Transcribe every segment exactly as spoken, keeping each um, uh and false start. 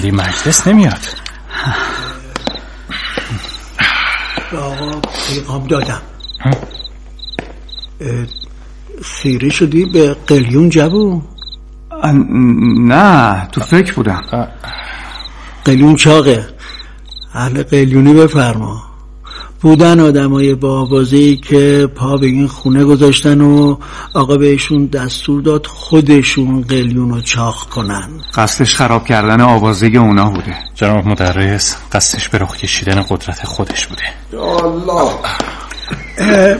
فرمانده مجلس نمیاد. آقا پیغام دادم. خیره شدی به قلیون جبو؟ نه تو فکر بودم. قلیون چاقه، اهل قلیونی بفرما. بودن آدمای با آوازه‌ای که پا به این خونه گذاشتن و آقا بهشون دستور داد خودشون قلیونو چاق کنن. قصدش خراب کردن آوازه اونا بوده. جناب مدرس قصدش به رخ کشیدن قدرت خودش بوده. یا الله. اه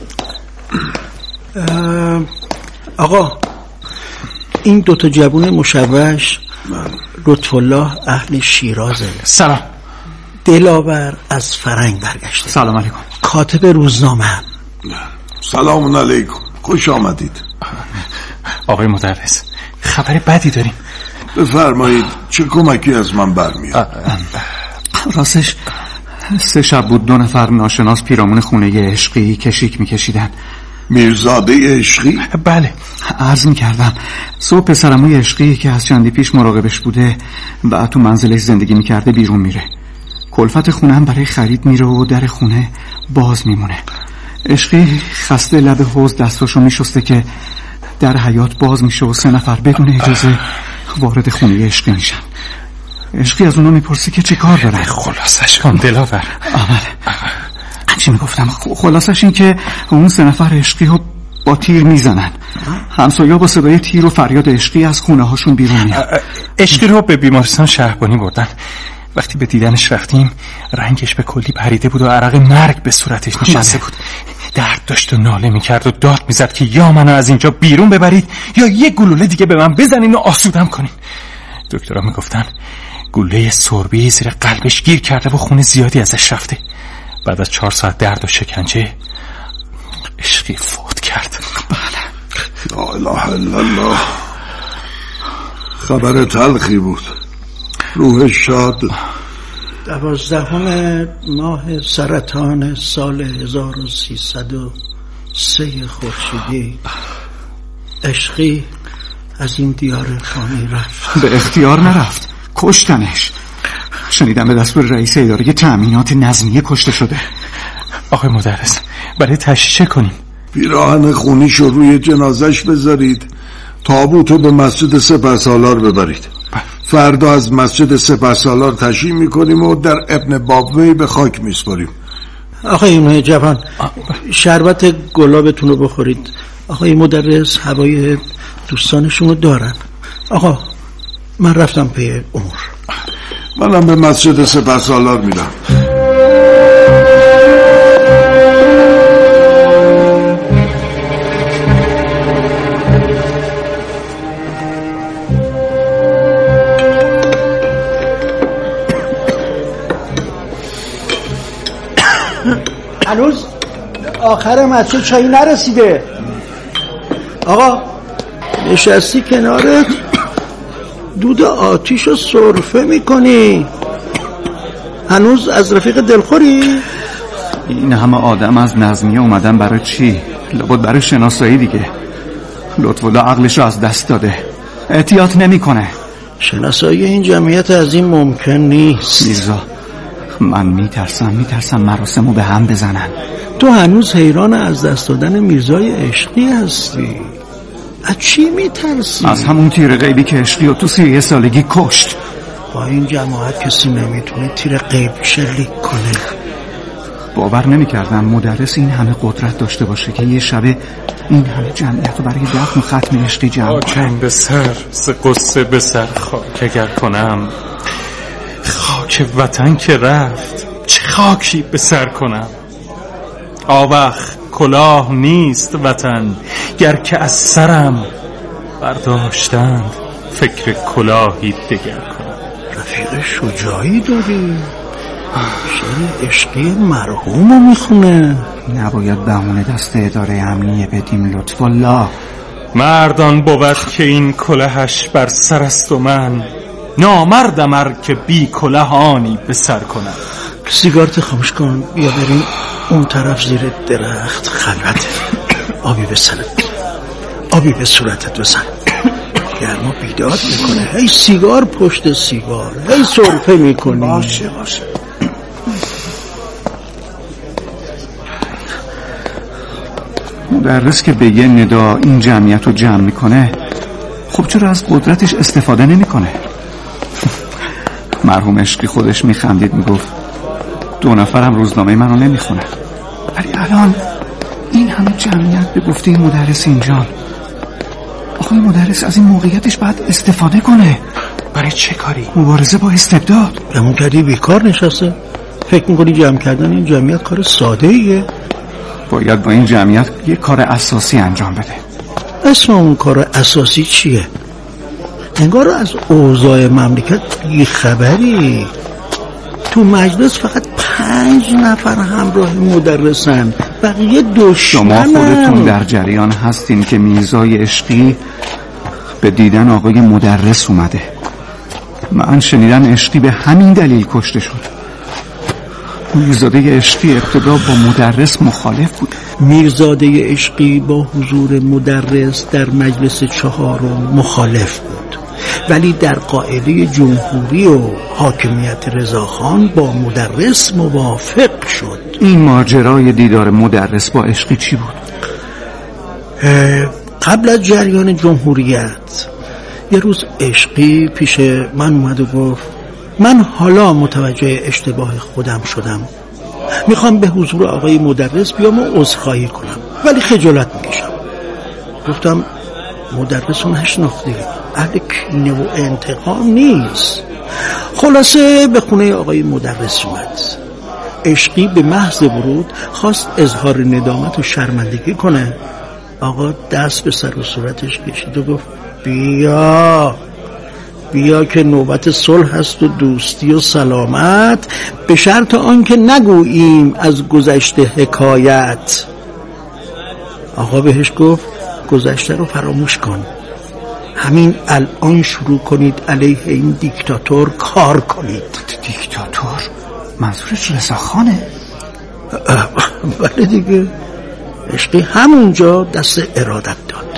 اه آقا این دوتا جوون مشوش لطف الله اهل شیرازه. سلام. دلاور از فرنگ برگشته. سلام علیکم. کاتب روزنامه هم. سلام علیکم، خوش آمدید. آقای مدرس خبر بدی داریم. بفرمایید، چه کمکی از من برمیاد؟ راستش سه شب بود دو نفر ناشناس پیرامون خونه عشقی کشیک میکشیدن. میرزاده عشقی؟ بله، عرض میکردم صبح پسرموی عشقی که از چندی پیش مراقبش بوده و تو منزلش زندگی میکرده بیرون میره. کلفت خونه هم برای خرید میره و در خونه باز میمونه. عشقی خسته لب حوض دستاشو میشسته که در حیاط باز میشه و سه نفر بدون اجازه وارد خونه عشقی میشن. عشقی از اونا میپرسه که چه کار دارن. خلاصش کن دلاور. آمده چی میگفتم؟ خلاصش این که اون سه نفر عشقی رو با تیر میزنن. همسایه‌ها با صدای تیر و فریاد عشقی از خونه هاشون بیرون میان. عشقی رو به بیمارستان شهربانی بردن. وقتی به دیدنش رفتیم رنگش به کلی پریده بود و عرق مرگ به صورتش نشسته بود. درد داشت و ناله میکرد و داد میزد که یا منو از اینجا بیرون ببرید یا یه گلوله دیگه به من بزنین و آسودم کنین. دکترها میگفتن گلوله سربی زیر قلبش گیر کرده و خون زیادی ازش رفته. بعد از چهار ساعت درد و شکنجه عشقی فوت کرد. بله. لا اله الا الله. خبر تلخی بود. روح شاد. دوازدهم ماه سرطان سال هزار و سیصد و سه خورشیدی عشقی از این دیار فانی رفت. به اختیار نرفت، کشتنش. شنیدم به دستور رئیس اداره تأمینات نظمیه کشته شده. آقای مدرس برای تشییع کنیم؟ پیراهن خونیشو روی جنازش بذارید، تابوتو به مسجد سپهسالار ببرید. فردا از مسجد سپهسالار تشییع میکنیم و در ابن بابوی به خاک میسپاریم. آقای این جوان شربت گلابتون رو بخورید. آقای مدرس هوای دوستانشون رو دارن. آقا من رفتم پی امور. منم به مسجد سپهسالار میرم. هنوز آخر مسجد چایی نرسیده. آقا نشستی کنارت دود آتیش رو سرفه میکنی. هنوز از رفیق دلخوری؟ این همه آدم از نظمیه اومدن برای چی؟ لابد برای شناسایی دیگه. لطف الله عقلش رو از دست داده، احتیاط نمیکنه. شناسایی این جمعیت از این ممکن نیست. میرزا من میترسم میترسم مراسمو به هم بزنن. تو هنوز حیران از دست دادن میرزای عشقی هستی. از چی میترسی؟ از همون تیر غیبی که عشقی رو تو سی سالگی کشت. با این جماعت کسی نمیتونه تیر غیب شلیک کنه. باور نمیکردم مدرس این همه قدرت داشته باشه که یه شبه این همه جمعیت رو برای دفن و ختم عشقی جمع کنه. خاکم به سر ز قصه به سر خاک اگر کنم، خاک وطن که رفت چه خاکی به سر کنم. آوخ کلاه نیست وطن گر که از سرم برداشتند فکر کلاهی دگر کنم. رفیق شجاعی داری، شعر عشقی مرحومو میخونه. نباید بهونه دست اداره امنیه بدیم لطف الله. مردان بود که این کلهش بر سر است و من نامردم ار که بی کله آنی به سر کنم. سیگارت خاموش کن، بیا بریم اون طرف زیر درخت خلوته. آبی به سرت، آبی به صورتت بزن. گرما بیداد میکنه، هی سیگار پشت سیگار، هی سرفه میکنی. باشه باشه. مدرس که بگه ندا این جمعیت رو جمع میکنه، خب چرا از قدرتش استفاده نمیکنه؟ مرحوم عشقی خودش میخندید، میگفت دو نفرم روزنامه منو نمیخونه. ولی الان این همه جمعیت به گفته این مدرس اینجان، آخه این مدرس از این موقعیتش باید استفاده کنه. برای چه کاری؟ مبارزه با استبداد. همون کردی بیکار نشسته؟ فکر میکنی جمع کردن این جمعیت کار ساده ایه؟ باید با این جمعیت یه کار اساسی انجام بده. اسم اون کار اساسی چیه؟ انگار از اوضاع مملکت بی خبری. تو مجلس فقط پنج نفر همراه مدرسن، بقیه دشمنن. شما خودتون در جریان هستین که میرزای عشقی به دیدن آقای مدرس اومده. من شنیدم عشقی به همین دلیل کشته شد. میرزاده عشقی ابتدا با مدرس مخالف بود. میرزاده عشقی با حضور مدرس در مجلس چهارم مخالف بود، ولی در قاعده جمهوری و حاکمیت رضاخان با مدرس موافق شد. این ماجرای دیدار مدرس با عشقی چی بود؟ قبل از جریان جمهوریت یه روز عشقی پیش من اومد و گفت من حالا متوجه اشتباه خودم شدم، میخوام به حضور آقای مدرس بیام و عذرخواهی کنم، ولی خجالت میکشم. گفتم مدرس رو نشناختی، اهل کینه و انتقام نیست. خلاصه به خونه آقای مدرس اومد. عشقی به محض ورود خواست اظهار ندامت و شرمندگی کنه. آقا دست به سر و صورتش کشید و گفت بیا بیا که نوبت صلح هست و دوستی و سلامت، به شرط آنکه نگوییم از گذشته حکایت. آقا بهش گفت گذشته رو فراموش کن، همین الان شروع کنید علیه این دیکتاتور کار کنید. دیکتاتور؟ منظورش رضاخانه؟ بله دیگه. عشقی همونجا دست ارادت داد.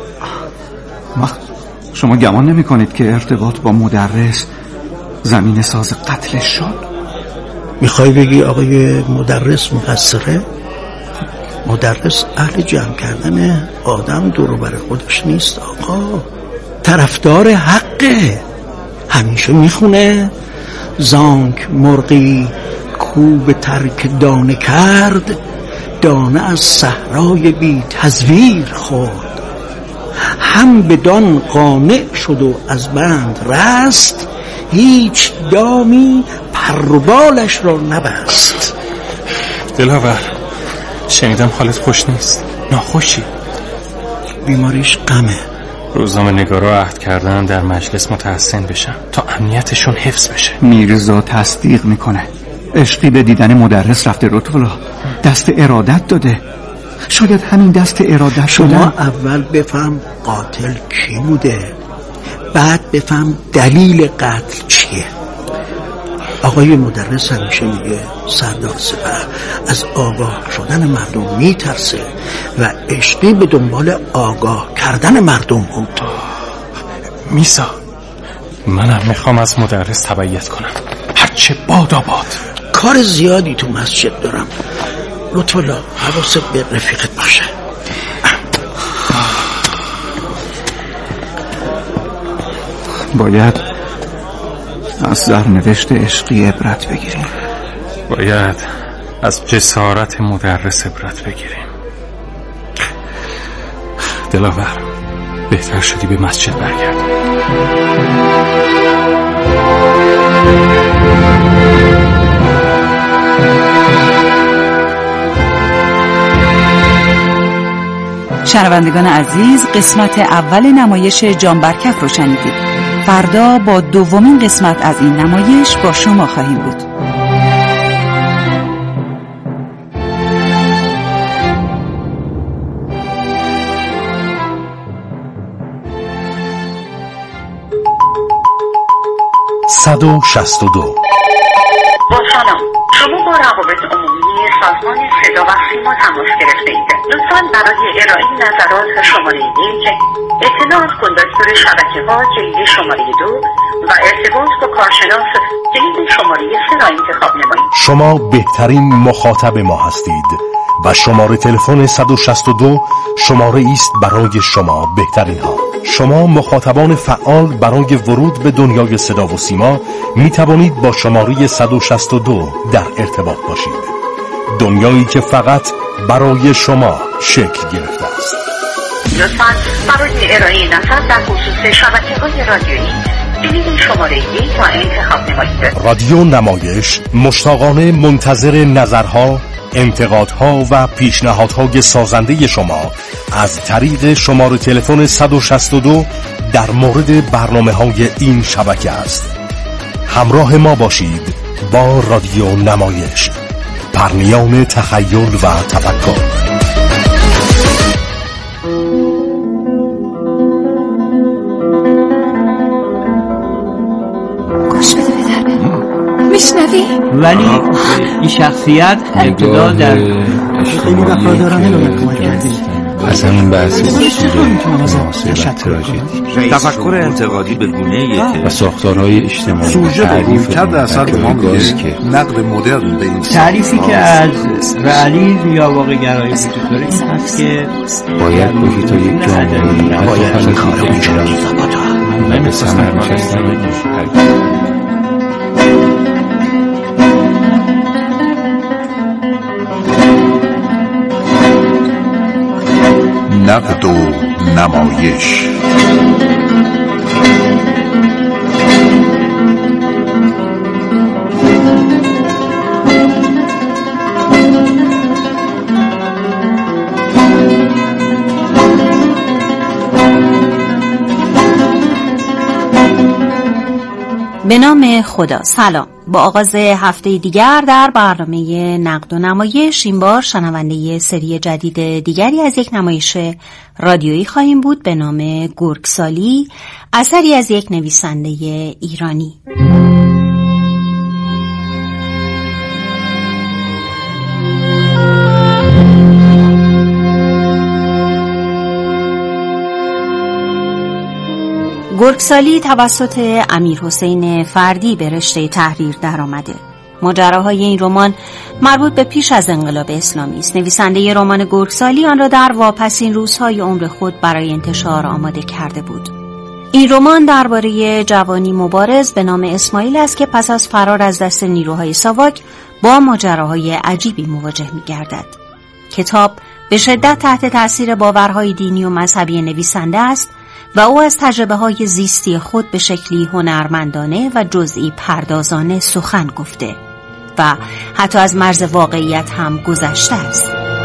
شما گمان نمی کنید که ارتباط با مدرس زمین ساز قتلش شد؟ میخوای بگی آقای مدرس مقصره؟ مدرس اهل جمع کردن آدم دور و بر خودش نیست آقا، طرفدار حقه. همیشه میخونه زانک مرغی کو به ترک دانه کرد، دانه از صحرای بی تزویر خورد. هم بدان قانع شد و از بند رست، هیچ دامی پر و بالش را نبست. دلاور، شنیدم حالت خوش نیست، ناخوشی. بیماریش غمه. روزنامه نگارا عهد کردن در مجلس متحسن بشن تا امنیتشون حفظ بشه. میرزا تصدیق میکنه عشقی به دیدن مدرس رفته رتولا، دست ارادت داده. شاید همین دست ارادت شما شدن. اول بفهم قاتل کی بوده، بعد بفهم دلیل قتل چیه. آقای مدرس همیشه میگه سردار سپه از آگاه شدن مردم میترسه و عشقی به دنبال آگاه کردن مردم بود. میسا، منم میخوام از مدرس تبعیت کنم، هرچه باد آباد. کار زیادی تو مسجد دارم، لطفاً حواست به رفیقت باشه. باید از سرنوشت عشقی عبرت بگیریم. باید از جسارت مدرس عبرت بگیریم. دلاور، بهتر شدی به مسجد برگرد. شنوندگان عزیز، قسمت اول نمایش جان بر کف رو شنیدید. فردا با دومین قسمت از این نمایش با شما خواهیم بود. صد و شصت و دو با سلام، شما با روابط عمومی سازمان صدا و سیما تماس گرفته اید. لطفاً برای ارائه نظرات شماره یک، اطلاعات کندکتور شبکه ها جلد شماره دو و ارتباط با کارشناس جلد شماره سه را انتخاب نمایید. شما بهترین مخاطب ما هستید و شماره تلفن صد و شصت و دو شماره است برای شما بهترین ها. شما مخاطبان فعال برای ورود به دنیای صدا و سیما می توانید با شماره صد و شصت و دو در ارتباط باشید. دنیایی که فقط برای شما شکل گرفته است. لطفاً برای ارائه نظر در خصوص شبکه‌های رادیویی جلد شماره یک را انتخاب نمایید. رادیو نمایش مشتاقانه منتظر نظرها، انتقادها و پیشنهادهای سازنده شما از طریق شماره تلفن صد و شصت و دو در مورد برنامه‌های این شبکه است. همراه ما باشید با رادیو نمایش، پرنیان تخیل و تفکر. گوش بده بدرم، میشنوی؟ ولی این شخصیت ابتدا در خیلی وفادارانه به من کمک کردی. از همین بحث مناسب تراژدی، تفکر انتقادی به گونه‌ایه که و ساختارهای اجتماعی سوژه به رویکرد اثر به ما میگه نقد مدرن به این تعریفی که از رئالیسم یا واقع گرایی وجود داره این هست که باید باشی تا یک جامعه باید خارج من به ثمر نشستن نقد و نمایش. به نام خدا. سلام. با آغاز هفته دیگر در برنامه نقد و نمایش این بار شنونده سری جدید دیگری از یک نمایش رادیویی خواهیم بود به نام گرگسالی، اثری از یک نویسنده ایرانی. گرگسالی توسط امیرحسین فردی به رشته تحریر درآمده. ماجراهای این رمان مربوط به پیش از انقلاب اسلامی است. نویسنده رمان گرگسالی آن را در واپسین روزهای عمر خود برای انتشار آماده کرده بود. این رمان درباره جوانی مبارز به نام اسماعیل است که پس از فرار از دست نیروهای ساواک با ماجراهای عجیبی مواجه می‌گردد. کتاب به شدت تحت تأثیر باورهای دینی و مذهبی نویسنده است و او از تجربه‌های زیستی خود به شکلی هنرمندانه و جزئی پردازانه سخن گفته و حتی از مرز واقعیت هم گذشته است.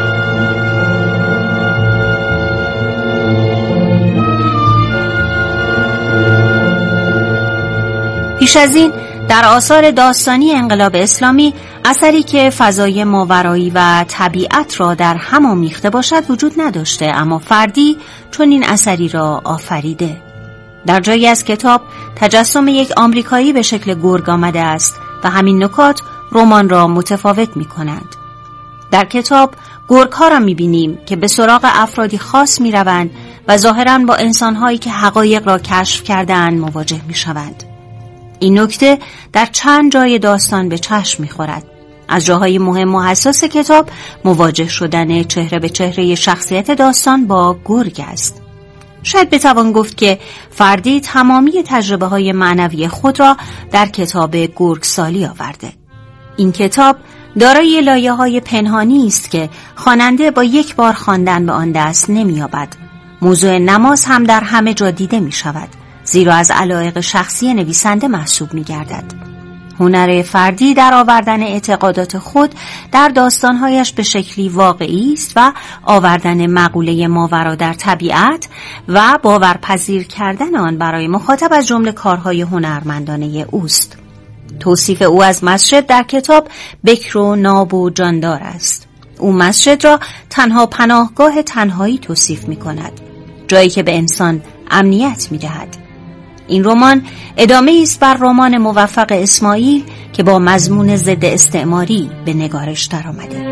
پیش از این در آثار داستانی انقلاب اسلامی اثری که فضای ماورایی و طبیعت را در هم آمیخته باشد وجود نداشته، اما فردی چون این اثری را آفریده. در جایی از کتاب تجسم یک آمریکایی به شکل گرگ آمده است و همین نکات رمان را متفاوت می کند. در کتاب گرگ ها را می بینیم که به سراغ افرادی خاص می روند و ظاهراً با انسانهایی که حقایق را کشف کردند مواجه می شوند. این نکته در چند جای داستان به چشم می‌خورد. از جاهای مهم و حساس کتاب مواجه شدن چهره به چهره شخصیت داستان با گرگ است. شاید بتوان گفت که فردی تمامی تجربه‌های معنوی خود را در کتاب گرگسالی آورده. این کتاب دارای لایه‌های پنهانی است که خواننده با یک بار خواندن به آن دست نمی‌یابد. موضوع نماز هم در همه جا دیده می‌شود، زیرا از علایق شخصی نویسنده محسوب می‌گردد. هنر فردی در آوردن اعتقادات خود در داستانهایش به شکلی واقعی است و آوردن مقوله ماورا در طبیعت و باورپذیر کردن آن برای مخاطب از جمله کارهای هنرمندانه اوست. توصیف او از مسجد در کتاب بکر و ناب و جاندار است. او مسجد را تنها پناهگاه تنهایی توصیف می‌کند، جایی که به انسان امنیت می‌دهد. این رمان ادامه است بر رمان موفق اسماعیل که با مضمون ضد استعماری به نگارش درآمده.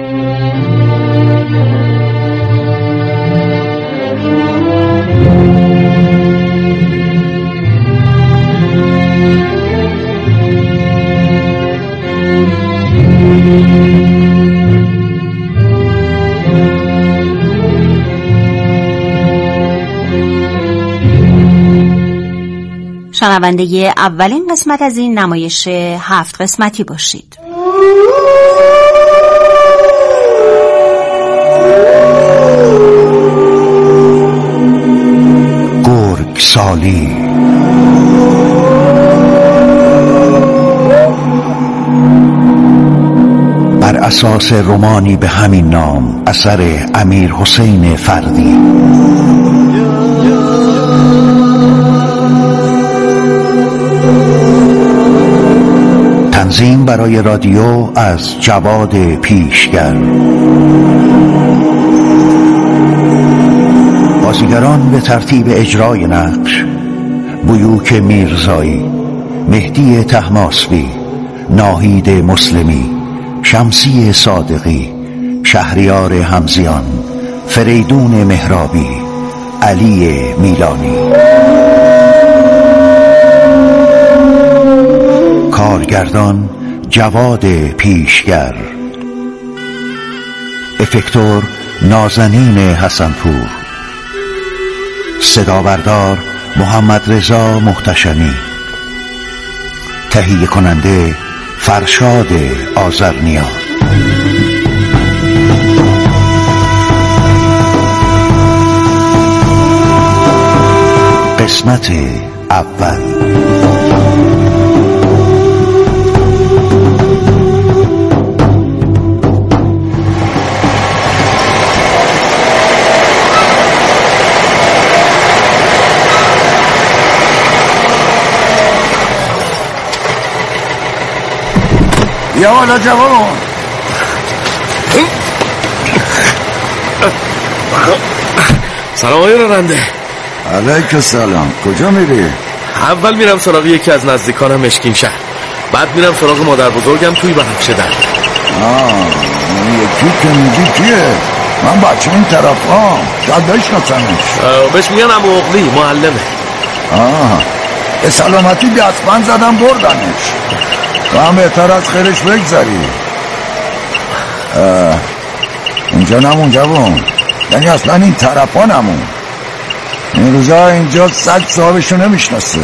شنونده اولین قسمت از این نمایش هفت قسمتی باشید. گرگ سالی. بر اساس رمانی به همین نام اثر امیر حسین فردی. تنظیم برای رادیو از جواد پیشگر. بازیگران به ترتیب اجرای نقش: بیوک میرزایی، مهدی طهماسبی، ناهید مسلمی، شمسی صادقی، شهریار همزیان، فریدون مهرابی، علی میلانی. کارگردان جواد پیشگر. افکتور نازنین حسنپور. صدابردار محمد رضا محتشمی. تهیه کننده فرشاد آذرنیا. قسمت اول. یا والا جوان. سلام آقای راننده. علیک السلام. کجا میری؟ اول میرم سراغ یکی از نزدیکانم مشکین شهر، بعد میرم سراغ مادر بزرگم توی بنفشه در. آه اون یکی که میگی کیه؟ من بچه این طرف ها شاید بشناسمش. بهش میگن عمو اغلی، معلمه. آه به سلامتی دستبند زدم بردنش، و هم بهتر از خیرش بگذاری. اینجا نمون جوان، یعنی اصلا این طرف ها نمون. این روزا اینجا سگ صاحبشو نمیشناسه.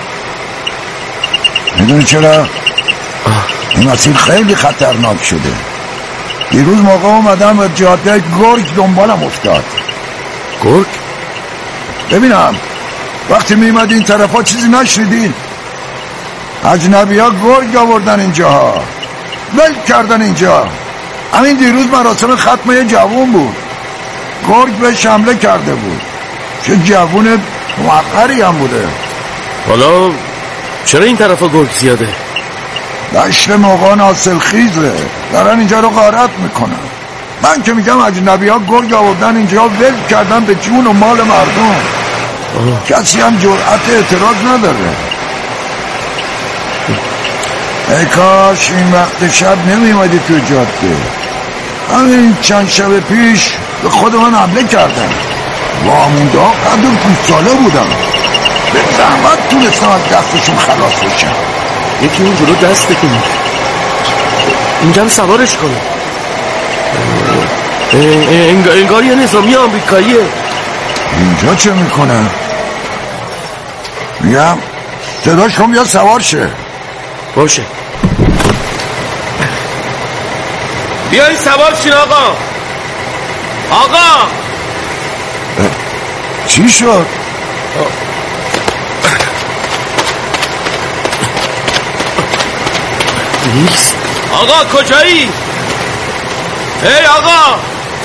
میدونی چرا؟ این مسیر خیلی خطرناک شده. دیروز موقع اومدم به جاده گرگ دنبالم افتاد. گرگ؟ ببینم وقتی میمد این طرف ها چیزی نشنیدین؟ اجنبی ها گرگ آوردن اینجا ها، ول کردن اینجا. همین دیروز مراسم ختم یه جوون بود، گرگ به حمله کرده بود. چه جوون موقری هم بوده. حالا چرا این طرف ها گرگ زیاده؟ دشت موقع حاصل خیزه، دارن اینجا رو غارت میکنن. من که میگم اجنبی ها گرگ آوردن اینجا، ول کردن به جون و مال مردم. آه. کسی هم جرأت اعتراض نداره. ای کاش این وقت شب نمیمدی تو جاده. همین چند شب پیش به خود من حمله کردن. وامونده ها قدر پوست ساله بودن، به زحمت تونستم از دستشون خلاص بشم. یکی اون جلو دست بکنی، اینجا هم سوارش کنه. انگار یه نظامی آمریکاییه. اینجا چه میکنه؟ میگم صداش کن بیا سوار شه. باشه بیایی سوار شین آقا. آقا چی شد؟ نیست. آقا کجایی؟ هی آقا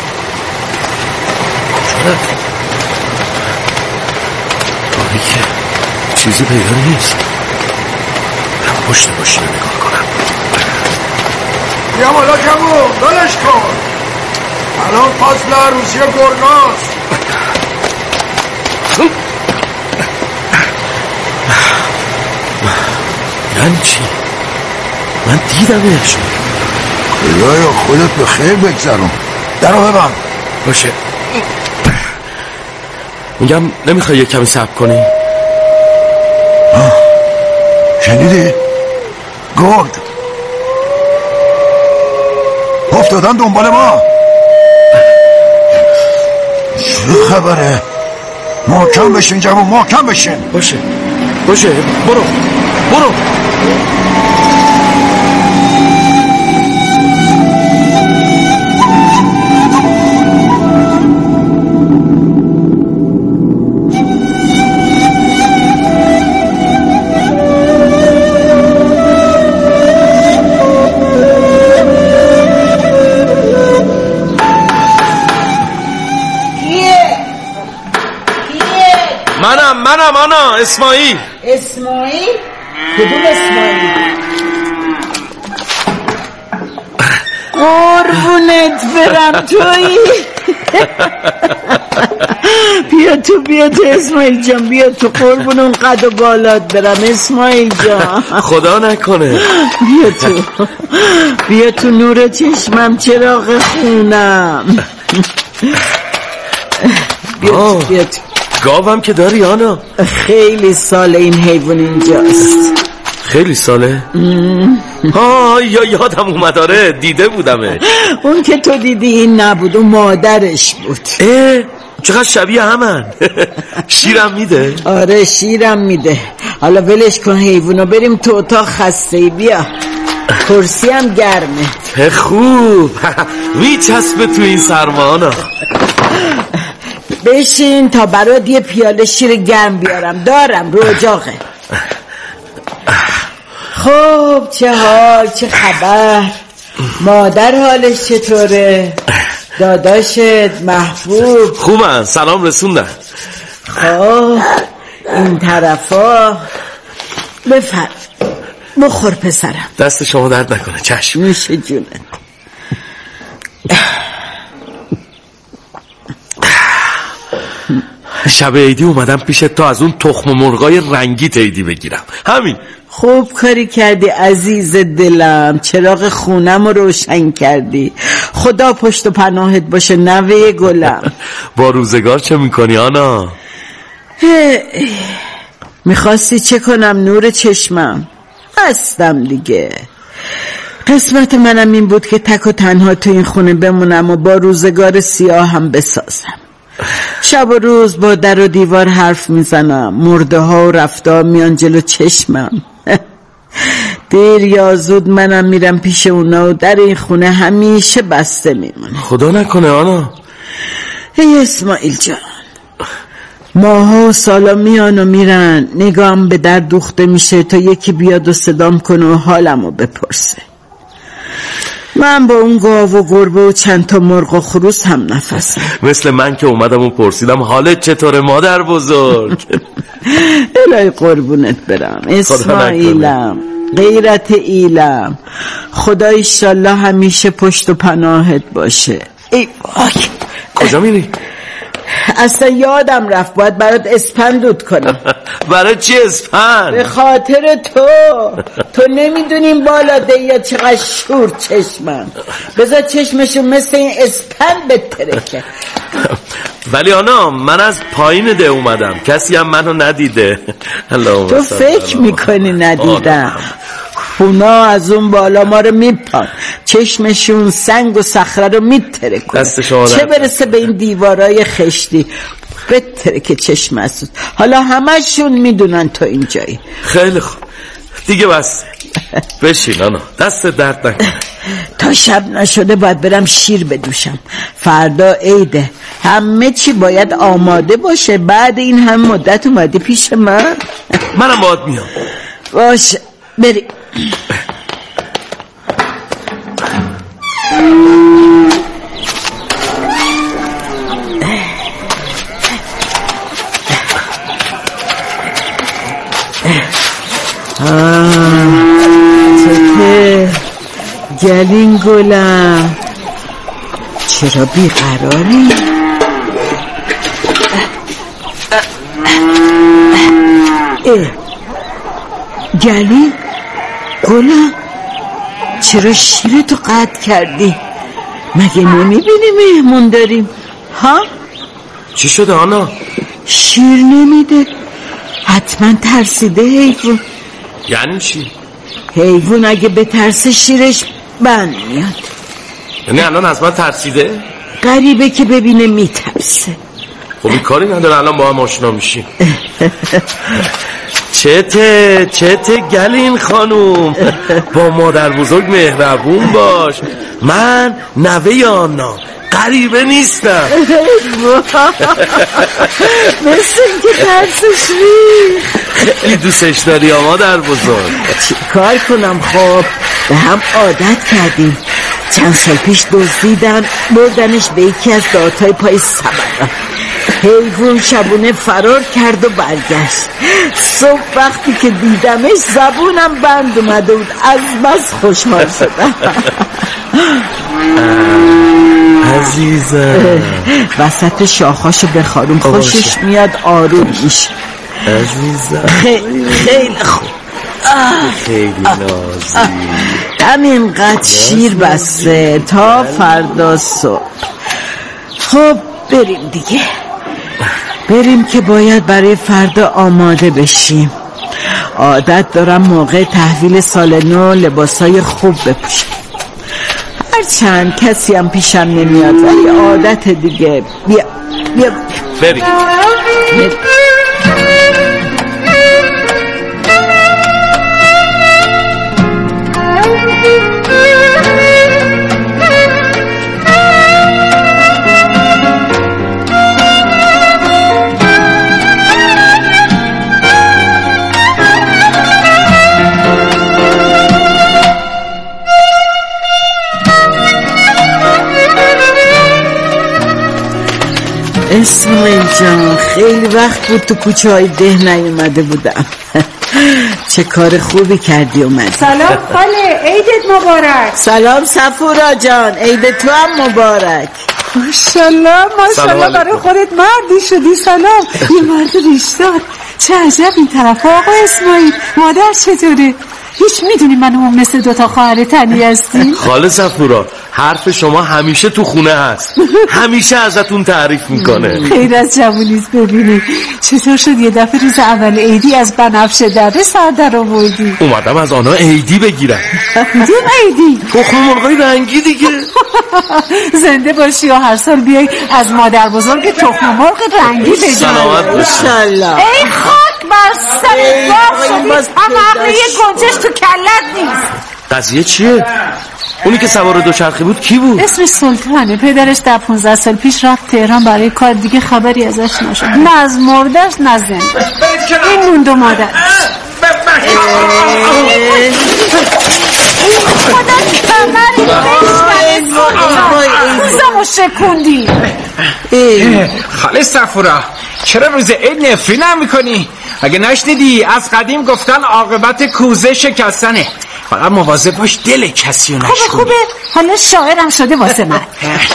آقایی که چیزی پیدا نیست. هم پشت پشت نگاه کنم. بیا بالا جمعو دلش کن، الان فصل عروسی گرگاست. یعنی چی؟ من دیدمش. خدایا خودت به خیر بگذرون. درو ببند. باشه. میگم نمیخوای یک کمی صبر کنی؟ شنیدی؟ گرد افتادن دنبال ما. چه خبره؟ محکم بشین جوان، محکم بشین. باشه باشه برو برو. منم منم آنا اسماعیل. اسماعیل؟ کدوم اسماعیل؟ قربونت برم تویی. بیا تو بیا تو اسماعیل جان، بیا تو قربون اون قد و بالات برم اسماعیل جان. خدا نکنه. بیا تو بیا تو نور چشمم، چراغ خونم. بیا تو بیا تو. گاوم که داری آنا؟ خیلی ساله این حیوان اینجاست. خیلی ساله؟ ها یا یادم اومد، آره دیده بودمه. اون که تو دیدی این نبود، اون مادرش بود. اه چقدر شبیه همن. شیرم میده؟ آره شیرم میده. حالا ولش کن حیوانو، بریم تو اتاق خسته. بیا کرسی هم گرمه. خوب میچسبه تو این سرما آنا. بشین تا برات یه پیاله شیر گرم بیارم. دارم رو اجاقه. خب چه حال، چه خبر؟ مادر حالش چطوره؟ داداشت محبوب خوبن، سلام رسوندن. خب این طرفا بفرم بخور پسرم. دست شما درد نکنه. چشم. میشه جونت. شب عیدی اومدم پیشت تا از اون تخم مرغای رنگی عیدی بگیرم. همین. خوب کاری کردی عزیز دلم، چراغ خونم رو روشن کردی. خدا پشت و پناهت باشه نوه گلم. با روزگار چه میکنی آنا؟ میخواستی چه کنم نور چشمم؟ هستم دیگه. قسمت منم این بود که تک و تنها تو این خونه بمونم و با روزگار سیاه هم بسازم. شب و روز با در و دیوار حرف میزنم، مرده ها و رفته میان جلو چشمم. دیر یا زود منم میرم پیش اونا و در این خونه همیشه بسته میمونه. خدا نکنه آنا. ای اسماعیل جان، ماها و سالا میان و میرن، نگام به در دوخته میشه تا یکی بیاد و صدام کنه و حالمو بپرسه. من با اون گاو و گربه و چند تا مرغ و خروس هم نفسم. مثل من که اومدم و پرسیدم حالت چطوره مادر بزرگ. الهی قربونت برم اسماعیلم، غیرت ایلم. خدا ایشالله همیشه پشت و پناهت باشه. ای وای کجا میری؟ اصلا یادم رفت باید برات اسپند دود کنم. برای چی اسپند؟ به خاطر تو. تو نمیدونیم بالا دیا چقدر شور چشمم. بذار چشمشو مثل این اسپند بترکه. ولی آنا من از پایین ده اومدم، کسی هم منو ندیده. تو فکر میکنی ندیدم؟ خونا از اون بالا ما رو میپان، چشمشون سنگ و صخره رو میترکونه، چه برسه به این دیوارای خشتی بترکه چشم اسود. حالا همشون میدونن تو اینجایی. خیلی خوب دیگه بس. بشین آنا، دست درد نکنه. تا شب نشده باید برم شیر بدوشم. فردا عیده، همه چی باید آماده باشه. بعد این هم مدت اومدی پیش من. منم باید میام. باشه بری. چطه گلین گلم، چرا بیقراری؟ اه گلی گلم چرا شیرتو قطع کردی؟ مگه نمیبینی مهمون داریم؟ ها؟ چی شده آنا؟ شیر نمیده، حتما ترسیده حیوان. یعنی چی؟ حیوان اگه به ترس شیرش بند میاد. یعنی الان از من ترسیده؟ غریبه که ببینه میترسه. خب این کاری نداره الان با هم آشنا میشیم. چته چته گلین خانوم، با مادر بزرگ مهربون باش. من نوه آنا، غریبه نیستم. مثل اینکه ترسش ریخت. خیلی دوستش داری یا مادر بزرگ؟ چی کار کنم؟ خب به هم عادت کردیم. چند سال پیش دزدیدن بردنش به یکی از دهاتای پای سبرا. حیوان شبونه فرار کرد و برگشت. صبح وقتی که دیدمش زبونم بند اومده بود، از بس خوشحال شدم. عزیزم وسط شاخاشو بخارون، خوشش میاد، آروم میشه. عزیزم خیلی خیلی خوب. خیلی نازی. همینقدر شیر بسته تا فردا صبح. خب بریم دیگه، بریم که باید برای فردا آماده بشیم. عادت دارم موقع تحویل سال نو لباسای خوب بپوشم، هرچند کسی هم پیشم نمیاد، ولی عادت دیگه. بیا بیا بریم. اسماعیل جان، خیلی وقت بود تو کوچه های ده نیومده بودم. چه کار خوبی کردی اومدی. سلام خاله، عیدت مبارک. سلام صفورا جان، عید تو هم مبارک. ماشالله ماشالله، برای خودت مردی شدی. سلام، یه مرد ریشدار. چه عجب این طرف آقا اسماعیل. مادر چطوره؟ هیچ میدونی من اون مثل دوتا خواهر تنی هستیم؟ خاله صفورا، حرف شما همیشه تو خونه هست، همیشه ازتون تعریف میکنه. خیر از جوونیت. ببینی چطور شد یه دفعه روز اول عیدی از بنفشه دره سر در آوردی؟ اومدم از آنها عیدی بگیرم. کدوم عیدی؟ تخم مرغای رنگی دیگه. زنده باشی و هر سال بیای از مادر بزرگ تخم مرغ رنگی بگیری. سلامت باشی. ای خاک بر سر باغ شدی، اما عقل یه گنجش تو کلت نیست. قضیه چیه؟ اونی که سوار دوچرخه بود کی بود؟ اسمش سلطانه. پدرش در پونزده سال پیش رفت تهران برای کار، دیگه خبری ازش نشد، نه از مردش نه زنده. این موند و مادر. خدا کمری بشنه روزمو شکوندی. خاله صفورا، چرا روز عید نفری نمیکنی؟ اگه نشنیدی از قدیم گفتن عاقبت کوزه شکستنه، فقط مواظب باش دل کسی رو نشکنی. خوبه خوبه، حالا شاعرم شده واسه من.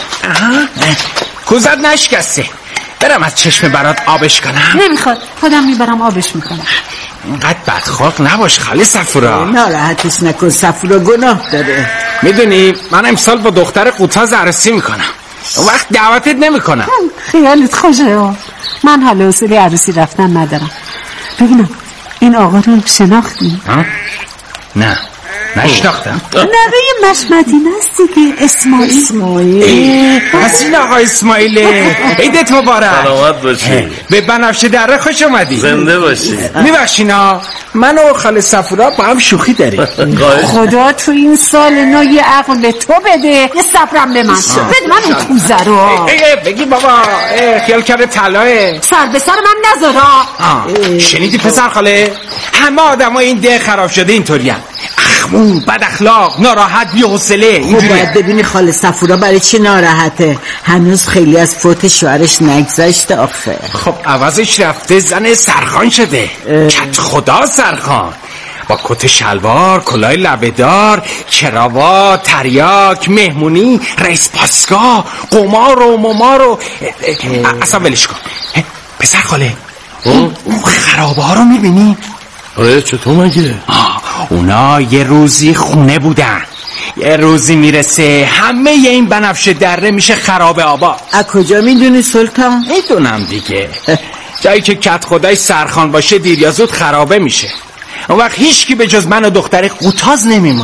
کوزت نشکسته، برم از چشم برات آبش کنم؟ نمیخواد، خودم میبرم آبش میکنم. اینقدر بدخلق نباش خاله صفورا. ناراحتش نکن، صفورا گناه داره. میدونی من امسال با دختر قوطاز عروسی میکنم، وقت دعوتت نمیکنم. خیالت خوشه. من حال حوصله عروسی رفتن ندارم. ببینم این آقا رو شناختی؟ نه نشناختم. نوه مشمدین هستی که اسماعیل. اسماعیل پس این آقا اسماعیله. عیدت مبارک. سلامت باشی. به بنفشه دره خوش اومدی. زنده باشی. میبخشینا، من و خاله صفورا با هم شوخی داریم. خدا تو این سال نو یه عقل تو بده، یه صبرم به من بده. من اون کوزه رو بگی بابا خیال کرده طلاه. سر به سر من نذارا. شنیدی پسر خاله؟ همه آدم های این ده خراب شده اینطوری هم، اخمون، بد اخلاق، ناراحت، بی‌حوصله. خب باید ببینی خاله صفورا برای چی ناراحته. هنوز خیلی از فوت شوهرش نگذشته آخه. خب عوضش رفته زن سرخان شده. کت خدا سرخان، با کت شلوار، کلاه لبه‌دار، کراوات، تریاک، مهمونی، رئیس پاسگاه، قمار و ممار و اصلا ولش کن. پسر خاله، اون خرابه ها رو میبینی؟ آره چطور مگه؟ اونا یه روزی خونه بودن، یه روزی میرسه همه این بنفشه دره میشه خراب آباد. از کجا میدونی سلطان؟ میدونم دیگه، جایی که کت خدای سرخان باشه دیر یا زود خرابه میشه. اون وقت هیچ کی به جز من و دختر قوتاز نمیمونه.